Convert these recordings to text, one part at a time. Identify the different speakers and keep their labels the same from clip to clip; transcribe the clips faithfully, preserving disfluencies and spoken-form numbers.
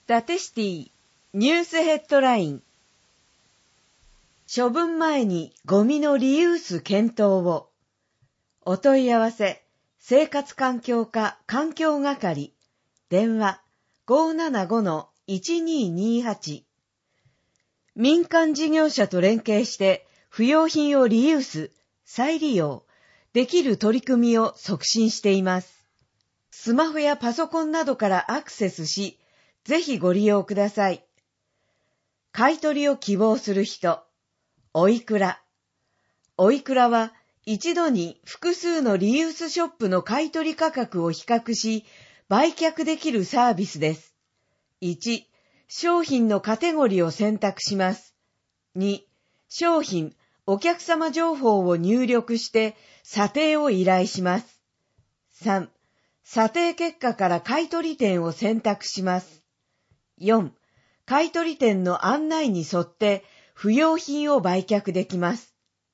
Speaker 1: 伊達シティニュースヘッドライン。処分前にゴミのリユース検討を。お問い合わせ、生活環境課環境係。電話 ごーななごのいちにーにーはち。民間事業者と連携して不用品をリユース、再利用できる取り組みを促進しています。スマホやパソコンなどからアクセスし、ぜひご利用ください。買い取りを希望する人、おいくら。おいくらは一度に複数のリユースショップの買い取り価格を比較し、売却できるサービスです。いち、商品のカテゴリーを選択します。に、商品、お客様情報を入力して査定を依頼します。さん、査定結果から買取店を選択します。よん、買取店の案内に沿って不用品を売却できます。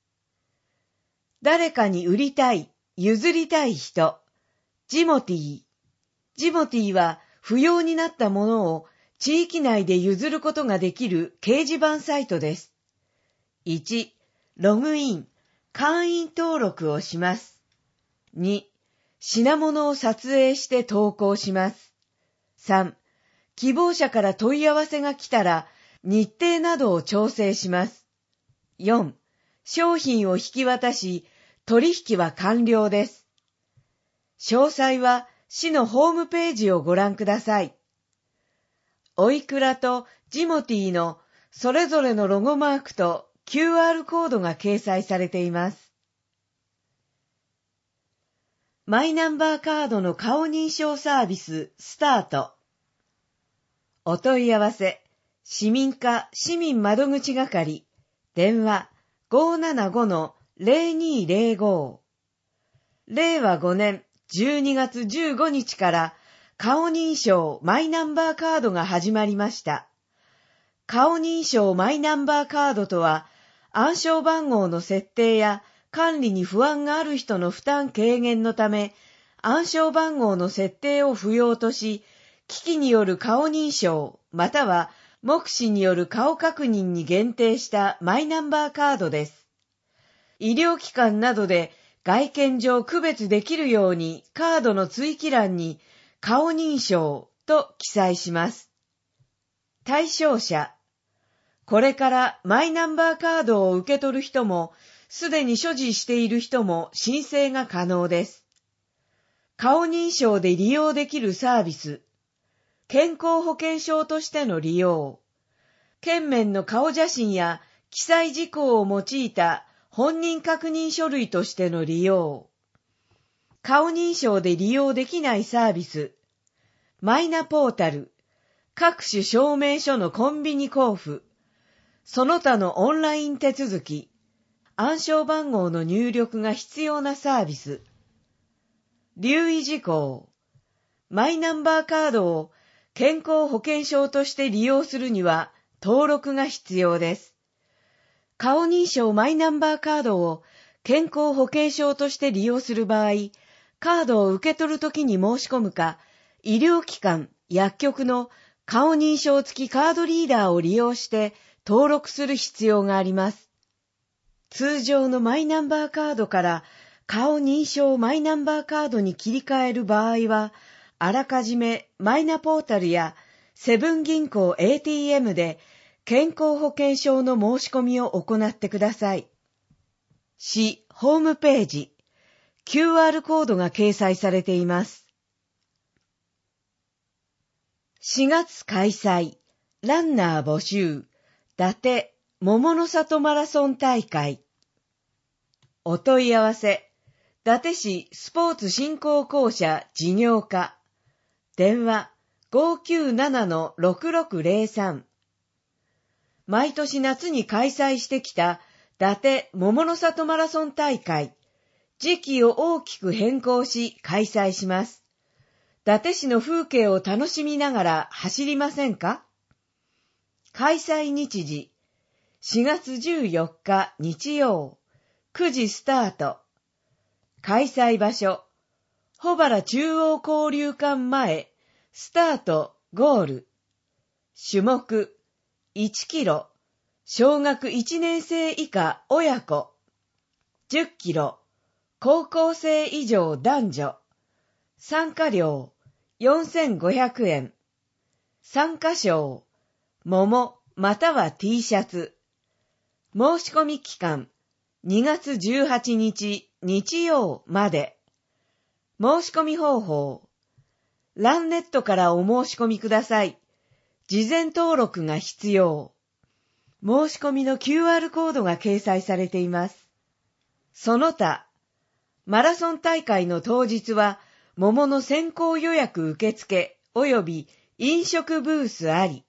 Speaker 1: 誰かに売りたい、譲りたい人、ジモティー。ジモティーは不要になったものを地域内で譲ることができる掲示板サイトです。いち、ログイン、会員登録をします。に、品物を撮影して投稿します。さん、希望者から問い合わせが来たら日程などを調整します。よん、商品を引き渡し、取引は完了です。詳細は市のホームページをご覧ください。おいくらとジモティーのそれぞれのロゴマークと キューアール コードが掲載されています。マイナンバーカードの顔認証サービススタート。お問い合わせ、市民課市民窓口係、電話 ごーななごのぜろにーぜろご。れいわごねんじゅうにがつじゅうごにちから顔認証マイナンバーカードが始まりました。顔認証マイナンバーカードとは、暗証番号の設定や管理に不安がある人の負担軽減のため、暗証番号の設定を不要とし、機器による顔認証、または目視による顔確認に限定したマイナンバーカードです。医療機関などで外見上区別できるようにカードの追記欄に顔認証と記載します。対象者。これからマイナンバーカードを受け取る人も、すでに所持している人も申請が可能です。顔認証で利用できるサービス。健康保険証としての利用。県面の顔写真や記載事項を用いた本人確認書類としての利用。顔認証で利用できないサービス。マイナポータル。各種証明書のコンビニ交付。その他のオンライン手続き。暗証番号の入力が必要なサービス。留意事項。マイナンバーカードを健康保険証として利用するには登録が必要です。顔認証マイナンバーカードを健康保険証として利用する場合、カードを受け取るときに申し込むか、医療機関、薬局の顔認証付きカードリーダーを利用して登録する必要があります。通常のマイナンバーカードから顔認証マイナンバーカードに切り替える場合は、あらかじめマイナポータルやセブン銀行 エーティーエム で健康保険証の申し込みを行ってください。市ホームページ、キューアール コードが掲載されています。しがつ開催、ランナー募集、伊達桃の里マラソン大会。お問い合わせ、伊達市スポーツ振興公社事業課、電話 ごーきゅうななのろくろくぜろさん。毎年夏に開催してきた伊達桃の里マラソン大会、時期を大きく変更し開催します。伊達市の風景を楽しみながら走りませんか？開催日時、しがつじゅうよっか日曜、くじスタート。開催場所、保原中央交流館前、スタート、ゴール。 種目いちキロ、小学いちねん生以下親子。じゅっキロ、高校生以上男女。参加料よんせんごひゃくえん。参加賞、桃または T シャツ。申し込み期間にがつじゅうはちにち日曜まで。申し込み方法、ランネットからお申し込みください。事前登録が必要。申し込みの キューアール コードが掲載されています。その他、マラソン大会の当日は、桃の先行予約受付及び飲食ブースあり。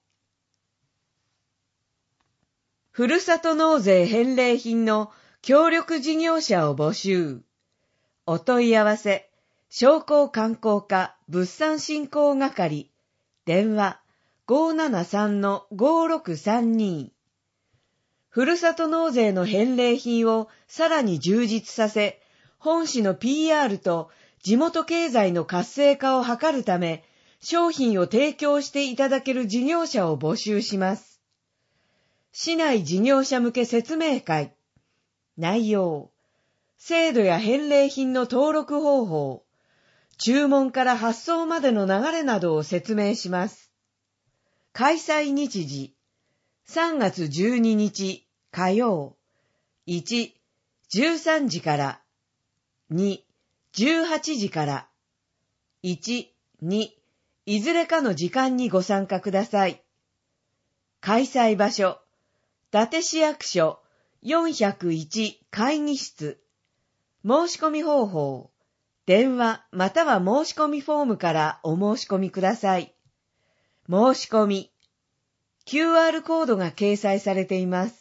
Speaker 1: ふるさと納税返礼品の協力事業者を募集。お問い合わせ、商工観光課物産振興係、電話 ごーななさんのごーろくさんに。ふるさと納税の返礼品をさらに充実させ、本市の ピーアール と地元経済の活性化を図るため、商品を提供していただける事業者を募集します。市内事業者向け説明会。内容、制度や返礼品の登録方法、注文から発送までの流れなどを説明します。開催日時、さんがつじゅうににち火曜、いち、じゅうさんじから、に、じゅうはちじから、いち、に、いずれかの時間にご参加ください。開催場所、伊達市役所よんひゃくいち会議室。申し込み方法、電話または申し込みフォームからお申し込みください。申し込み、キューアール コードが掲載されています。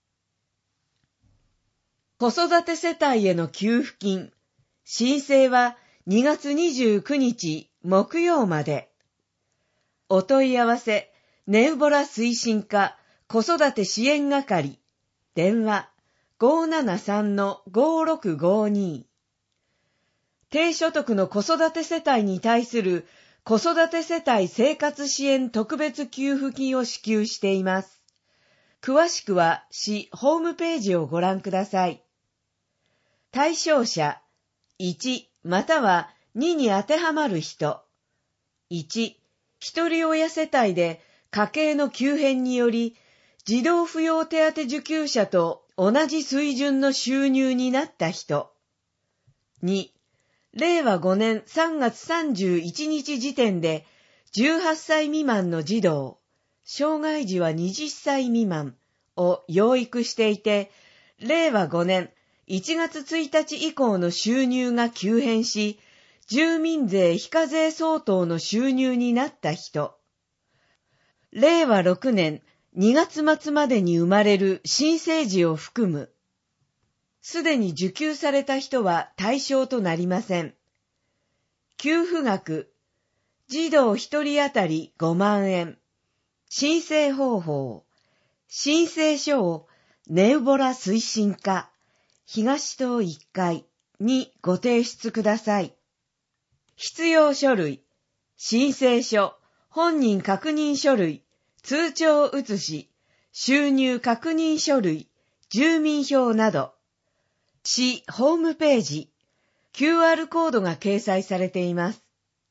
Speaker 1: 子育て世帯への給付金、申請はにがつにじゅうくにち木曜まで。お問い合わせ、ネウボラ推進課子育て支援係、電話 ごーななさんのごーろくごに。低所得の子育て世帯に対する子育て世帯生活支援特別給付金を支給しています。詳しくは市ホームページをご覧ください。対象者、いちまたはにに当てはまる人。いち、一人親世帯で家計の急変により、児童扶養手当受給者と同じ水準の収入になった人。に、れいわごねんさんがつさんじゅういちにち時点でじゅうはっさい未満の児童、障害児ははたち未満を養育していて、れいわごねんいちがつついたち以降の収入が急変し、住民税非課税相当の収入になった人。れいわろくねんにがつまつまでに生まれる新生児を含む。すでに受給された人は対象となりません。給付額、児童ひとり当たりごまんえん。申請方法、申請書をネウボラ推進課、東棟いっかいにご提出ください。必要書類、申請書、本人確認書類、通帳写し、収入確認書類、住民票など、市ホームページ、キューアール コードが掲載されています。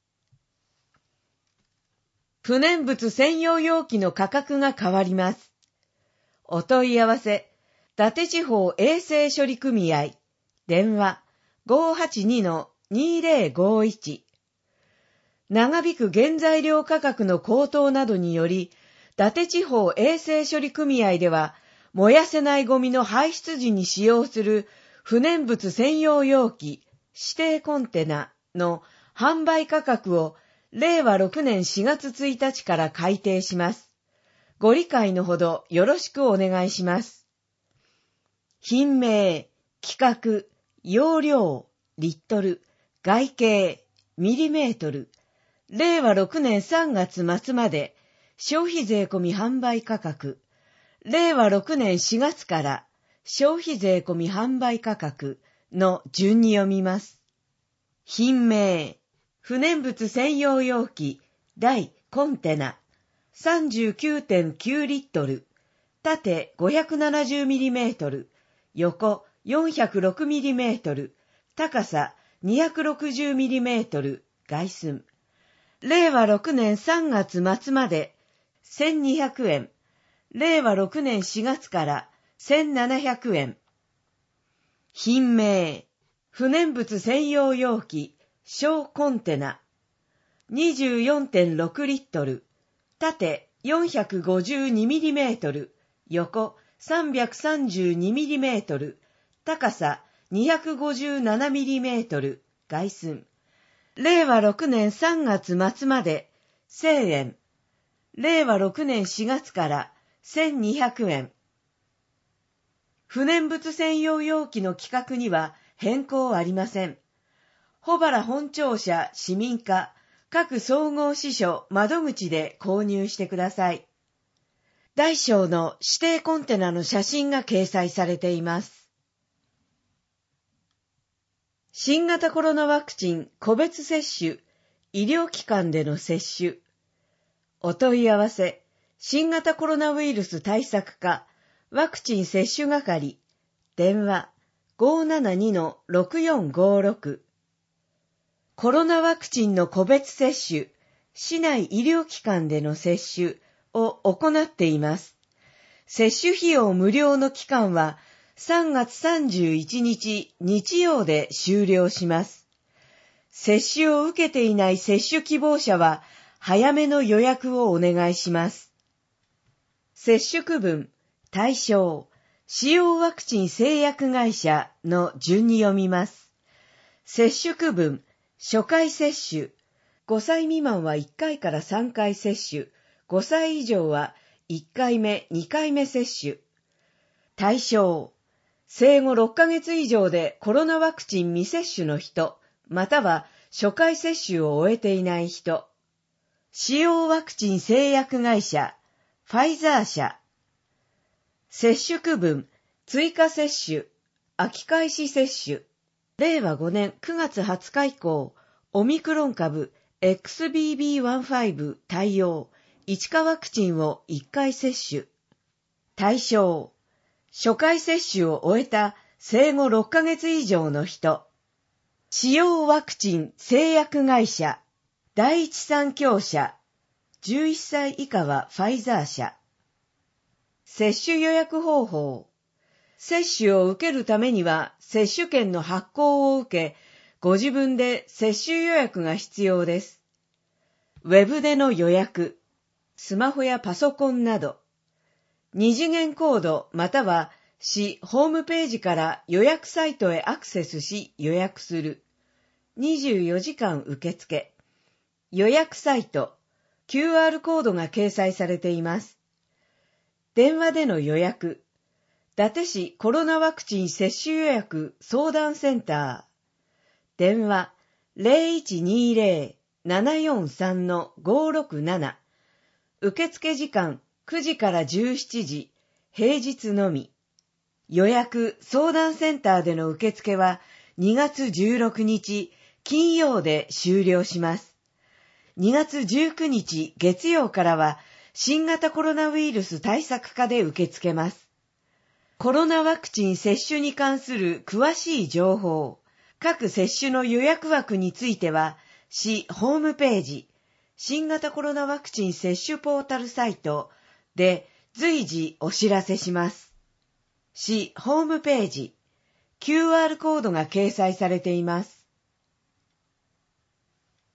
Speaker 1: 不燃物専用容器の価格が変わります。お問い合わせ、伊達地方衛生処理組合、電話 ごーはちにのにーぜろごいち。長引く原材料価格の高騰などにより、伊達地方衛生処理組合では、燃やせないゴミの排出時に使用する不燃物専用容器、指定コンテナの販売価格をれいわろくねんしがつついたちから改定します。ご理解のほどよろしくお願いします。品名、規格、容量、リットル、外径、ミリメートル、れいわろくねんさんがつまつまで消費税込み販売価格、れいわろくねんしがつから消費税込み販売価格の順に読みます。品名、不燃物専用容器、大コンテナ、 さんじゅうきゅうてんきゅうリットル、縦 ごひゃくななじゅうミリメートル、横 よんひゃくろくミリメートル、高さ にひゃくろくじゅうミリメートル、外寸。れいわろくねんさんがつ末までせんにひゃくえん、れいわろくねんしがつからせんななひゃくえん。品名、不燃物専用容器、小コンテナ。にじゅうよんてんろくリットル、縦 よんひゃくごじゅうにミリメートル、横 さんびゃくさんじゅうにミリメートル、高さ にひゃくごじゅうななミリメートル、外寸。れいわろくねんさんがつ末までせんえん、れいわろくねんしがつからせんにひゃくえん。不燃物専用容器の規格には変更ありません。保原本庁舎市民課各総合支所窓口で購入してください。大小の指定コンテナの写真が掲載されています。新型コロナワクチン個別接種、医療機関での接種。お問い合わせ、新型コロナウイルス対策課ワクチン接種係、電話 ごーななにのろくよんごーろく。コロナワクチンの個別接種、市内医療機関での接種を行っています。接種費用無料の期間はさんがつさんじゅういちにち日曜で終了します。接種を受けていない接種希望者は早めの予約をお願いします。接種区分、対象、使用ワクチン製薬会社の順に読みます。接種区分、初回接種。ごさい未満はいっかいからさんかい接種。ごさい以上はいっかいめ、にかいめ接種。対象。生後ろっかげつ以上でコロナワクチン未接種の人、または初回接種を終えていない人。使用ワクチン製薬会社、ファイザー社。接種区分、追加接種、秋開始接種。れいわごねんくがつはつか以降、オミクロン株 エックスビービーじゅうご 対応、いちかワクチンをいっかい接種。対象、初回接種を終えた生後ろっかげつ以上の人。使用ワクチン製薬会社、第一三共社、じゅういっさい以下はファイザー社。接種予約方法。接種を受けるためには接種券の発行を受け、ご自分で接種予約が必要です。ウェブでの予約、スマホやパソコンなど、二次元コードまたは市ホームページから予約サイトへアクセスし予約する。にじゅうよじかん受付。予約サイト、キューアール コードが掲載されています。電話での予約。伊達市コロナワクチン接種予約相談センター。電話 ゼロいちにゼロ ななよんさん ごろくなな。受付時間くじからじゅうしちじ、平日のみ。予約相談センターでの受付はにがつじゅうろくにち金曜で終了します。にがつじゅうくにち月曜からは新型コロナウイルス対策課で受け付けます。コロナワクチン接種に関する詳しい情報、各接種の予約枠については、市ホームページ、新型コロナワクチン接種ポータルサイトで随時お知らせします。市ホームページ、キューアール コードが掲載されています。